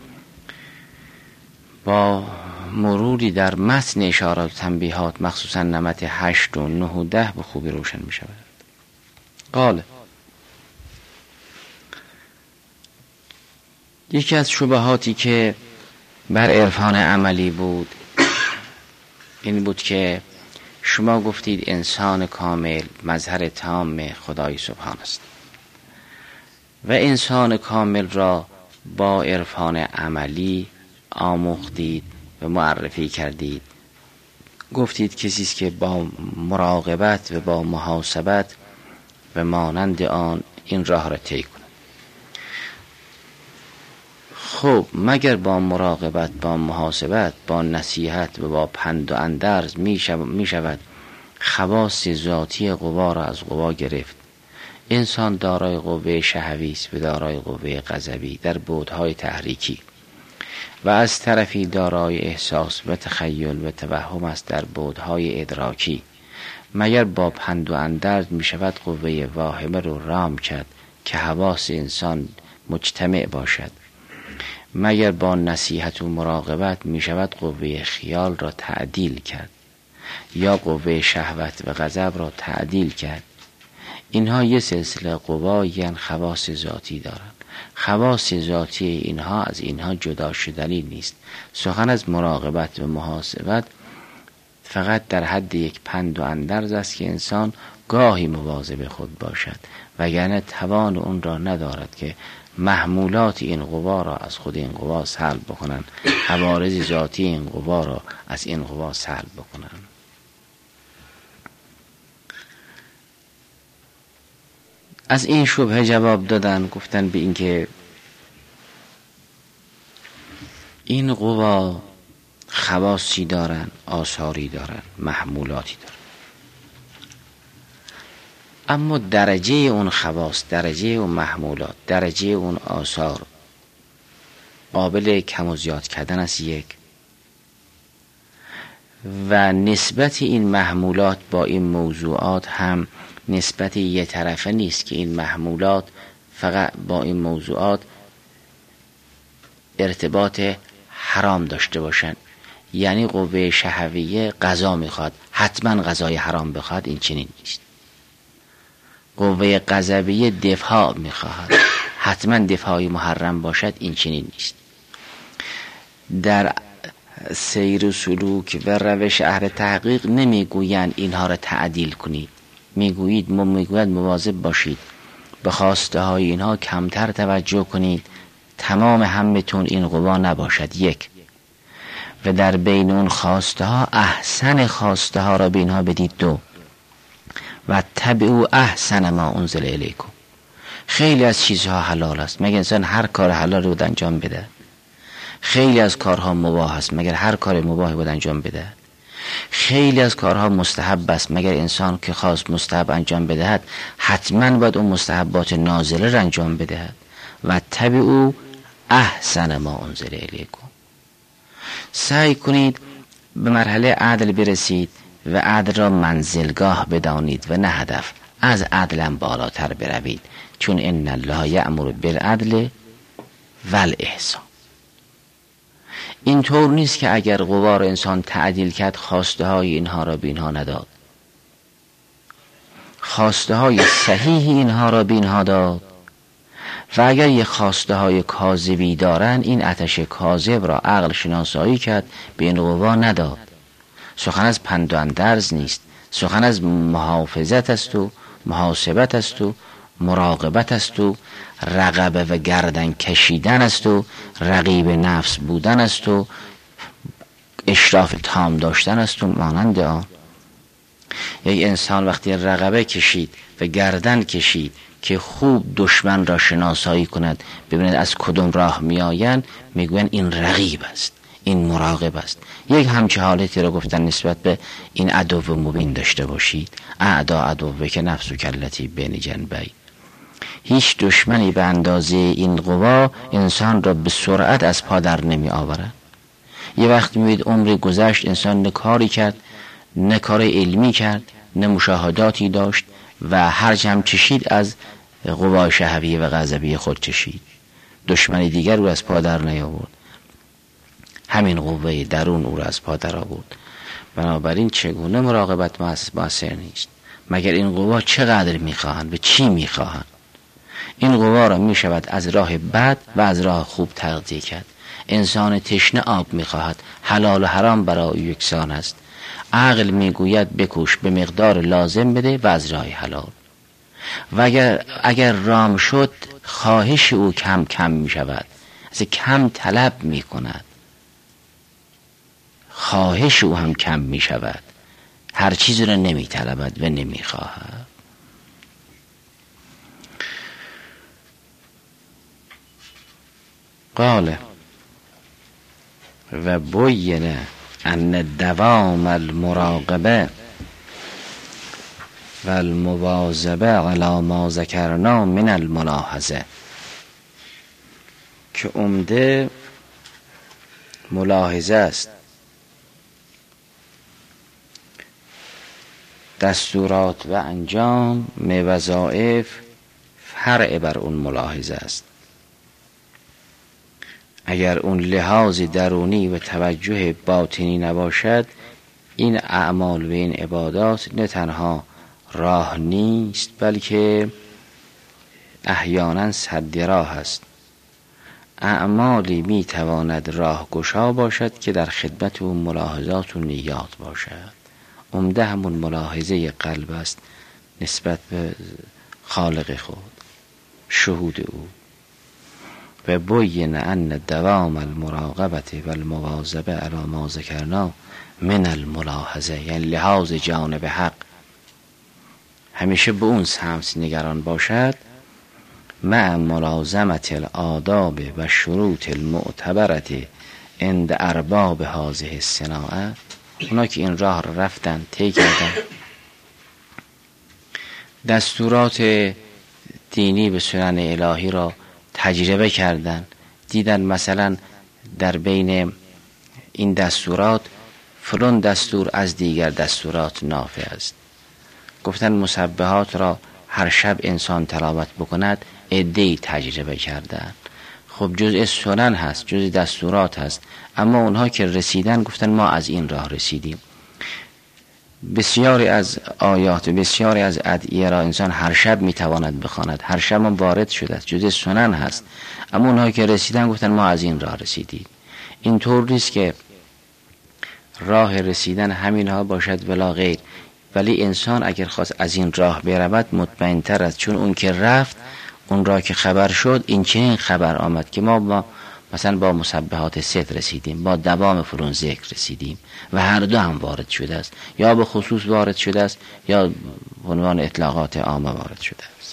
با مروری در متن اشارات و تنبیهات مخصوصا نمط هشت و نه و ده به خوبی روشن می شود. قال یکی از شبهاتی که بر عرفان عملی بود این بود که شما گفتید انسان کامل مظهر تام خدای سبحان است و انسان کامل را با عرفان عملی آموختید و معرفی کردید. گفتید کسی است که با مراقبت و با محاسبت و مانند آن این راه را طی کند. خب مگر با مراقبت، با محاسبت، با نصیحت و با پند و اندرز می شود خواص ذاتی قوا را از قوا گرفت؟ انسان دارای قوه شهوی است و دارای قوه غضبی در بعدهای تحریکی و از طرفی دارای احساس و تخیل و توهم است در بعدهای ادراکی. مگر با پند و اندرز می شود قوه واهمه رو رام کرد که حواس انسان مجتمع باشد؟ مگر با نصیحت و مراقبت می شود قوه خیال را تعدیل کرد یا قوه شهوت و غضب را تعدیل کرد؟ اینها یه سلسله قوایی هستند خواص ذاتی دارند. خواص ذاتی اینها از اینها جدا شدنی نیست. سخن از مراقبت و محاسبت فقط در حد یک پند و اندرز است که انسان گاهی مواظب خود باشد، وگرنه توان اون را ندارد که محمولات این قوا را از خود این قوا سلب بکنند، عوارض ذاتی این قوا را از این قوا سلب بکنند. از این شبهه جواب دادن، گفتن به این که این قوا خواصی دارن، آثاری دارن، محمولاتی دارن، اما درجه اون خواص، درجه اون محمولات، درجه اون آثار قابل کم و زیاد کردن است یک، و نسبت این محمولات با این موضوعات هم نسبت یه طرفه نیست که این محمولات فقط با این موضوعات ارتباط حرام داشته باشن. یعنی قوه شهویه غذا میخواد، حتما غذای حرام بخواد، این چنین نیست. قوه غضبیه دفاع میخواهد، حتما دفاعی محرم باشد، این چنین نیست. در سیر و سلوک و روش اهل تحقیق نمیگویند اینها را تعدیل کنید، میگویید میگوید مواظب باشید، به خواسته های اینها کمتر توجه کنید، تمام همتون این قوا نباشد یک، و در بین اون خواسته ها احسن خواسته ها را به اینها بدید دو، و تبعوا احسن ما انزل الیکم. خیلی از چیزها حلال است مگر انسان هر کار حلال رو انجام بده، خیلی از کارها مباح است مگر هر کار مباح رو انجام بده، خیلی از کارها مستحب است مگر انسان که خواست مستحب انجام بدهد حتما باید اون مستحبات نازله را انجام بدهد. و تبعوا احسن ما انزل الیکم. سعی کنید به مرحله عدل برسید و عدل را منزلگاه بدانید و نه هدف. از عدل بالاتر بروید، چون ان الله یأمر بالعدل والاحسان. این طور نیست که اگر قوا را انسان تعدیل کرد خواسته های اینها را به اینها نداد. خواسته های صحیح اینها را به اینها داد و اگر یه خواسته های کاذبی دارن این آتش کاذب را عقل شناسایی کرد، به این قوا نداد. سخن از پند و اندرز نیست، سخن از محافظت است و محاسبت است و مراقبت است و رقبه و گردن کشیدن است و رقیب نفس بودن است و اشراف تام داشتن است و مانند آن. یک انسان وقتی رقبه کشید و گردن کشید که خوب دشمن را شناسایی کند، ببیند از کدوم راه می آیند، میگوین این رقیب است، این مراقب است. یک همچه حالتی را گفتن نسبت به این عدو مبین داشته باشید. اعدا عدوه که نفس و کلتی بین جنبی. هیچ دشمنی به اندازه این قوا انسان را به سرعت از پا در نمی آورد. یه وقت میبینید عمری گذشت انسان نه کاری کرد، نه کار علمی کرد، نه مشاهداتی داشت و هر جمع چشید از قوای شهوی و غضبی خود چشید، دشمن دیگر رو از پا در نیاورد، همین قوه درون او را از پا در آورد. بنابراین چگونه مراقبت موثر نیست؟ مگر این قوا چقدر میخواهند و چی میخواهند؟ این قوا را میشود از راه بد و از راه خوب تغذیه کرد. انسان تشنه آب میخواهد، حلال و حرام برای یکسان است. عقل میگوید بکوش، به مقدار لازم بده و از راه حلال. و اگر, اگر رام شد خواهش او کم کم میشود، از کم طلب میکند، خواهش او هم کم میشود، هر چیزی را نمیطلبد و نمیخواهد. قال و بین ان دوام المراقبه و المواظبه علی ما ذکرنا من الملاحظه، که عمده ملاحظه است. دستورات و انجام وظایف فرع بر اون ملاحظه است. اگر اون لحاظ درونی و توجه باطنی نباشد، این اعمال و این عبادات نه تنها راه نیست بلکه احیانا سد راه است. اعمالی می تواند راه گشا باشد که در خدمت اون ملاحظات و نیات باشد. عمده همون ملاحظه قلب است نسبت به خالق خود، شهود او. و بین ان دوام المراقبت و المواظبه علی ما ذکرنا من الملاحظه، یعنی لحاظ جانب حق همیشه به اون سمت نگران باشد، مع ملازمت الآداب و شروط المعتبرت عند ارباب هذه الصناعه. اونا که این راه رو رفتن طی کردن، دستورات دینی به سنن الهی را تجربه کردن، دیدن مثلا در بین این دستورات فلان دستور از دیگر دستورات نافع است. گفتن مسبحات را هر شب انسان تلاوت بکند، عده‌ای تجربه کردن. خب جزء سنن هست، جزء دستورات هست، اما اونها که رسیدن گفتن ما از این راه رسیدیم. بسیاری از آیات، بسیاری از ادعیه را انسان هر شب میتواند بخواند، هر شب هم وارد شده است، جزء سنن هست، اما اونها که رسیدن گفتن ما از این راه رسیدیم. این طور نیست که راه رسیدن همینها باشد ولا غیر، ولی انسان اگر خواست از این راه برود مطمئن تر است، چون اون که رفت اون را که خبر شد این چنین خبر آمد که ما با مثلا با مسبحات ست رسیدیم، با دوام فلان ذکر رسیدیم و هر دو هم وارد شده است، یا به خصوص وارد شده است یا به عنوان اطلاقات عامه وارد شده است.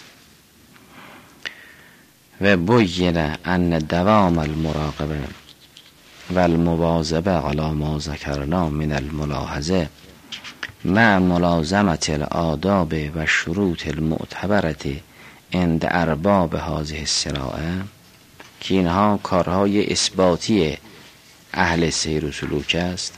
و بین ان دوام المراقبه و المواظبه علی ما ذکرنا من الملاحظه مع ملازمت الآداب و شروط المعتبرت عند ارباب هذه الصناعه، که اینها کارهای اثباتی اهل سیر و سلوک است.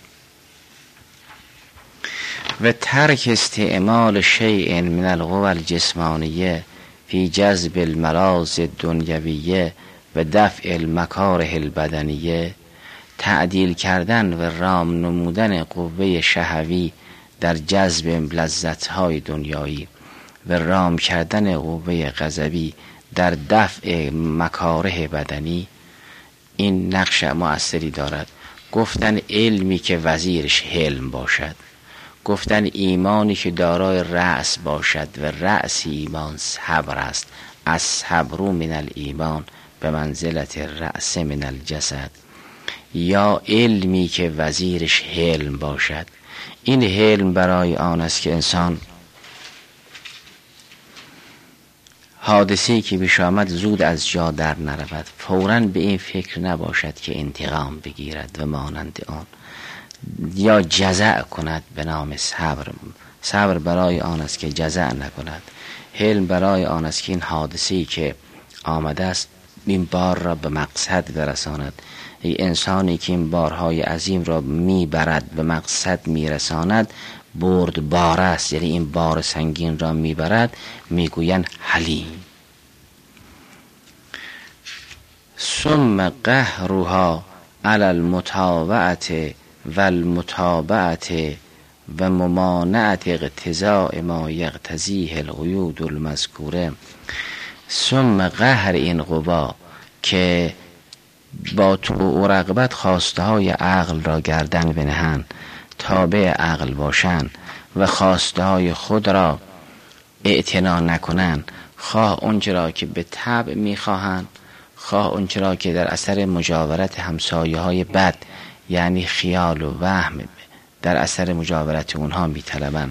و ترک استعمال شیء من القوى الجسمانیه فی جذب الملاذ الدنیویه و دفع المکاره البدنیه، تعدیل کردن و رام نمودن قوه شهوی در جذب لذت‌های دنیایی و رام کردن قوه غضبی در دفع مکاره بدنی این نقش مؤثری دارد. گفتن علمی که وزیرش حلم باشد، گفتن ایمانی که دارای رأس باشد و رأس ایمان صبر است، از صبر من الایمان به منزلت رأس من الجسد، یا علمی که وزیرش حلم باشد. این حلم برای آن است که انسان حادثه‌ای که پیش آمد زود از جا در نرود، فوراً به این فکر نباشد که انتقام بگیرد و مانند آن، یا جزع کند به نام صبر. صبر برای آن است که جزع نکند. حلم برای آن است که این حادثه‌ای که آمده است این بار را به مقصد برساند. ای انسانی که این بارهای عظیم را میبرد به مقصد میرساند برد بار است، یعنی این بار سنگین را میبرد، میگویند حلیم. ثم قهرها علی المتابعة و المتابعة و ممانعت اقتضاء ما یقتضیه القیود المذکوره. ثم قهر این قوا که با طوع و رغبت خواسته های عقل را گردن بنهند، تابع عقل باشند و خواسته های خود را اعتنا نکنند، خواه اونچه را که به طبع میخواهند، خواه اونچه را که در اثر مجاورت همسایه های بد یعنی خیال و وهم در اثر مجاورت اونها میطلبند.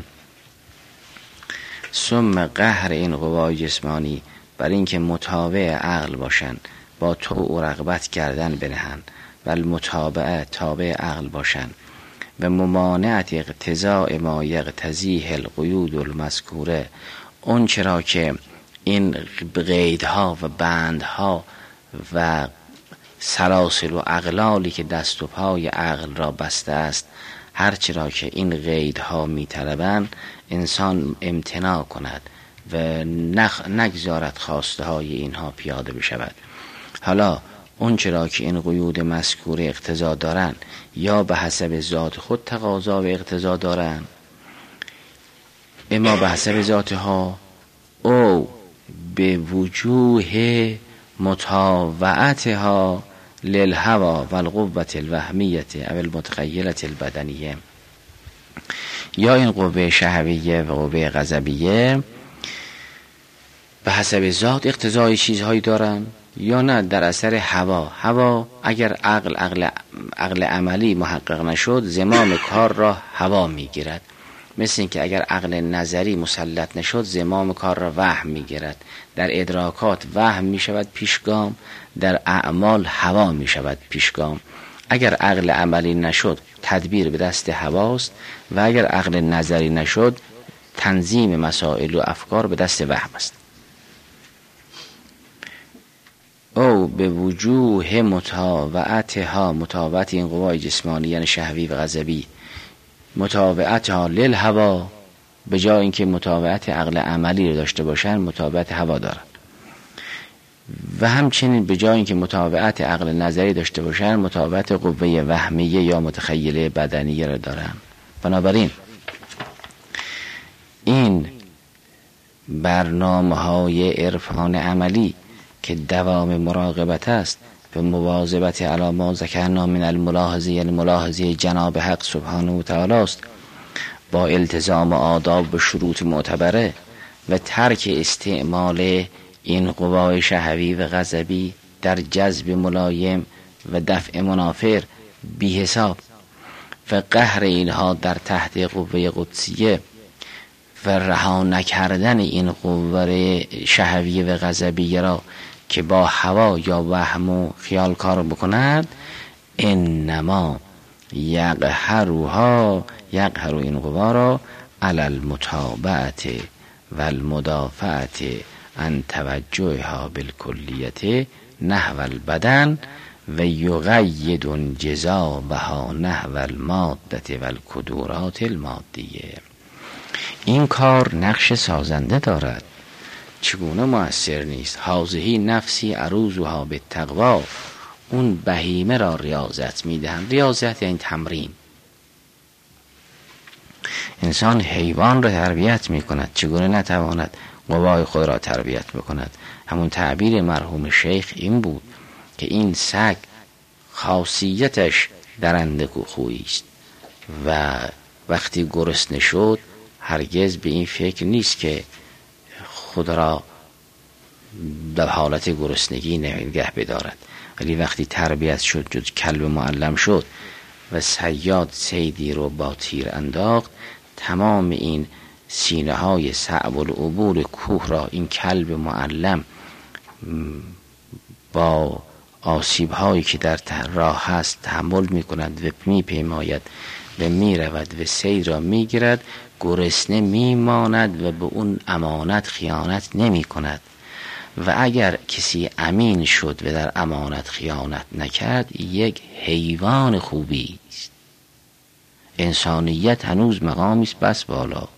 ثم قهر این قوای جسمانی بر اینکه متابع عقل باشند، با طوع و رغبت گردن بنهند و المتابعه تابع عقل باشند و ممانعت اقتضاء ما یقتضیه القیود المذکوره، اون چرا که این قیدها و بندها و سلاسل و اغلالی که دست و پای عقل را بسته است، هر چرا که این قیدها میطلبند انسان امتناع کند و نخ نگذارد خواسته های اینها پیاده بشود. حالا اون چرا که این قیود مذکوره اقتضا دارن، یا به حسب ذات خود تقاضا و اقتضا دارن، اما به حسب ذاتها، او به وجوه متابعتها للهوا و القوة الوهمیت او المتخیلة البدنیه، یا این قوه شهویه و قوه غضبیه به حسب ذات اقتضای چیزهایی دارن، یا نه در اثر هوا. هوا اگر عقل عقل عقل عملی محقق نشد، زمام کار را هوا میگیرد. مثل این که اگر عقل نظری مسلط نشد، زمام کار را وهم میگیرد. در ادراکات وهم میشود پیشگام، در اعمال هوا میشود پیشگام. اگر عقل عملی نشد، تدبیر به دست هواست، و اگر عقل نظری نشد، تنظیم مسائل و افکار به دست وهم است. او به وجوه متابعتها، متابعت این قوای جسمانی یعنی شهوی و غضبی، متابعتها للهوا، به جای اینکه متابعت عقل عملی رو داشته باشن متابعت هوا دارن، و همچنین به جای اینکه متابعت عقل نظری داشته باشن متابعت قوه وهمیه یا متخیله بدنیه رو دارن. بنابراین این برنامه های عرفان عملی که دوام مراقبت است به مواظبت علی ما ذکرنا من الملاحظه، یعنی ملاحظه جناب حق سبحانه و تعالی است، با التزام آداب و شروط معتبره و ترک استعمال این قوای شهوی و غضبی در جذب ملایم و دفع منافر بی حساب، و قهر اینها در تحت قوه قدسیه و رها نکردن این قوه شهوی و غضبی را که با هوا یا وهم و خیال کار بکند، انما یقهرها، یقهر این قوا را علی المتابعت و المدافعت عن توجهها بالکلیت نحو البدن و یقید انجذابها نحو الماده و الکدورات المادیه. این کار نقش سازنده دارد. چگونه مؤثر نیست؟ حاضهی نفسی عروضها به تقوا، اون بهیمه را ریاضت میدهند. ریاضت یعنی تمرین. انسان حیوان را تربیت می کند، چگونه نتواند قوای خود را تربیت بکند؟ همون تعبیر مرحوم شیخ این بود که این سگ خاصیتش درنده خویی است و وقتی گرسنه شد هرگز به این فکر نیست که خود را در حالت گرسنگی نگه بدارد، ولی وقتی تربیت شد، جز کلب معلم شد و صیاد صیدی رو با تیر انداخت، تمام این سینه های صعب العبور کوه را این کلب معلم با آسیب هایی که در راه هست تحمل می کند و می پیماید و می رود و صید را می گیرد، گرسنه می ماند و به اون امانت خیانت نمی کند. و اگر کسی امین شد و در امانت خیانت نکرد، یک حیوان خوبی است. انسانیت هنوز مقامی است بس بالا.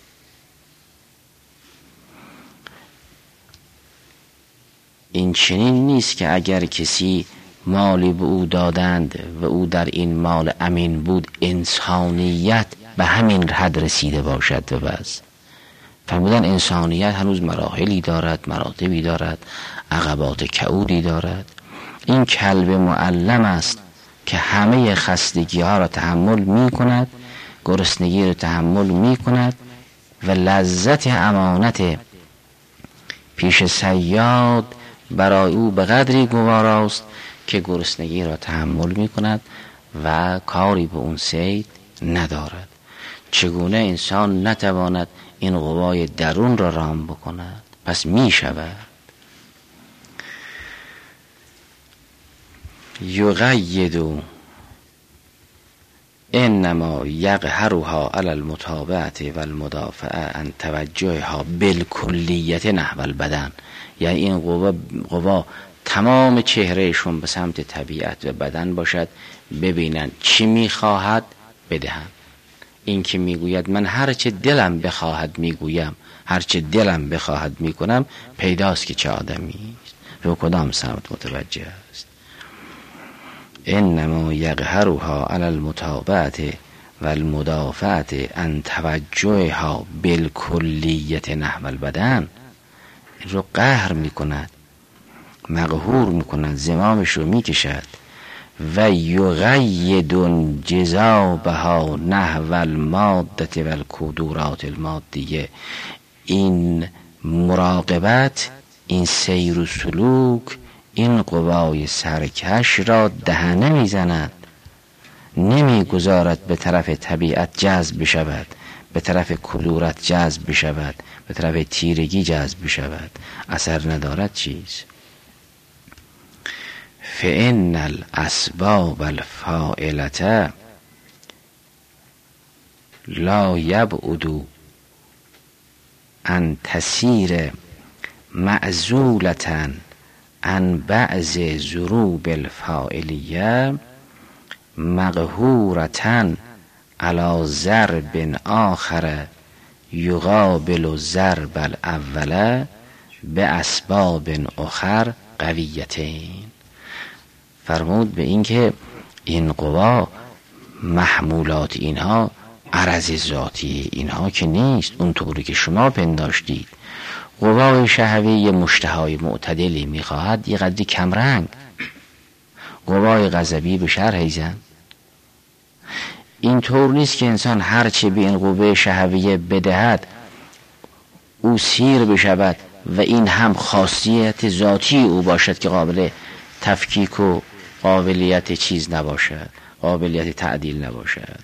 این چنین نیست که اگر کسی مالی به او دادند و او در این مال امین بود، انسانیت به همین حد رسیده باشد و بس. فرمودن انسانیت هنوز مراحلی دارد، مراتبی دارد، عقبات کعودی دارد. این کلب معلم است که همه خستگی ها را تحمل می کند، گرسنگی را تحمل می کند و لذت امانت پیش صیاد برای او به قدری گواراست که گرسنگی را تحمل می کند و کاری به اون صید ندارد. چگونه انسان نتواند این قوای درون را رام بکند؟ پس می شود. یقید انما یقهرها علی المتابعت و المدافعه عن توجهها بالکلیت نحو البدن. یعنی این قوا, قوا تمام چهرهشون به سمت طبیعت و بدن باشد، ببینن چی میخواهد بدهند. این که میگوید من هرچه دلم بخواهد میگویم، هرچه دلم بخواهد میکنم، پیداست که چه آدمی است و کدام سمت متوجه است. انما یقهرها علی المتابعت و المدافعت عن توجهها بالکلیت نحو البدن. این رو قهر میکند، مقهور میکند، زمامش رو میکشد. و یقید جذابها نحو الماده و الکدورات المادیه. این مراقبت، این سیر و سلوک، این قوای سرکش را دهنه میزند، نمیگذارد به طرف طبیعت جذب بشود، به طرف کدورت جذب بشود، به طرف تیرگی جذب بشود. اثر ندارد چیز. فإن الاسباب الفاعلة لا یبعد ان تسیر معزولة عن بعض ضروب الفاعلیه مقهورة علی ضرب آخر یقابل ضرب الاول به اسباب اخر قویتین. فرمود به این که این قوا محمولات اینها عرض ذاتی اینها که نیست اونطوری که شما پنداشتید. قوای شهوی مشتهای معتدلی میخواهد یه قدری کمرنگ، قوای غضبی به شرح زن. این طور نیست که انسان هرچه به این قوه شهویه بدهد او سیر بشود و این هم خاصیت ذاتی او باشد که قابل تفکیک و قابلیت چیز نباشد، قابلیت تعدیل نباشد.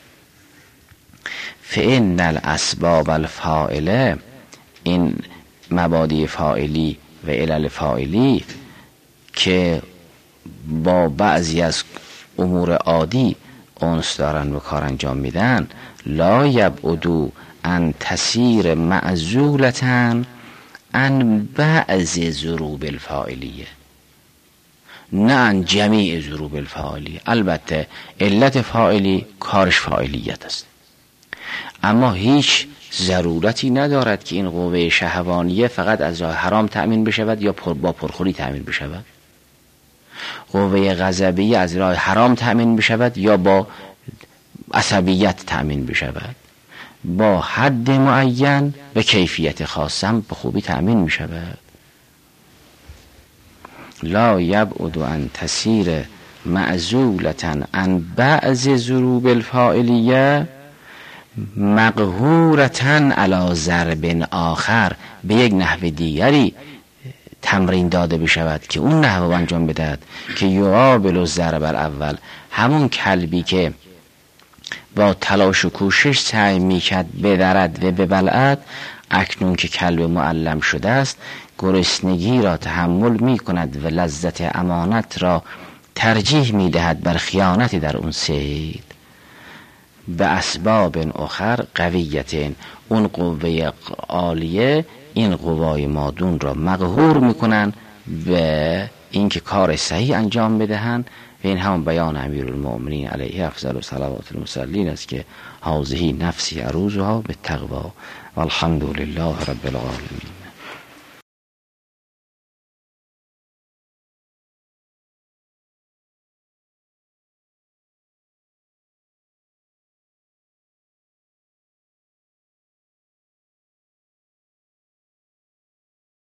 فإن الاسباب الفاعله، این مبادی فاعلی و علل فاعلی که با بعضی از امور عادی انس دارن و کار انجام میدن، لا یبعدو ان تسیر معزولتن ان بعض ضروب الفاعلیه، نه ان جمیع ضروب الفاعلیه. البته علت فاعلی کارش فاعلیت است، اما هیچ ضرورتی ندارد که این قوه شهوانیه فقط از راه حرام تأمین بشود یا پر با پرخوری تأمین بشود. قوه غضبی از راه حرام تأمین بشود یا با عصبیت تأمین بشود. با حد معین و کیفیت خاصم به خوبی تأمین می شود. لا یبعد ان تسیر معزولتن عن بعض ضروب الفاعلیه مقهورتن علی ضرب آخر، به یک نحو دیگری تمرین داده بشود که اون نحو انجام بدهد که یقابل الضرب الاول، همون کلبی که با تلاش و کوشش سعی میکرد بدرد و ببلعد، اکنون که کلب معلم شده است گرسنگی را تحمل میکند و لذت امانت را ترجیح میدهد بر خیانت در اون صید. به اسباب اخر قویتین، اون قوه عالیه این قوای مادون را مقهور میکنن به اینکه کار صحیح انجام بدهند. و این هم بیان امیرالمؤمنین علیه افضل صلوات المصلین است که هذه نفسی اروزها بالتقوا والحمد لله رب العالمین.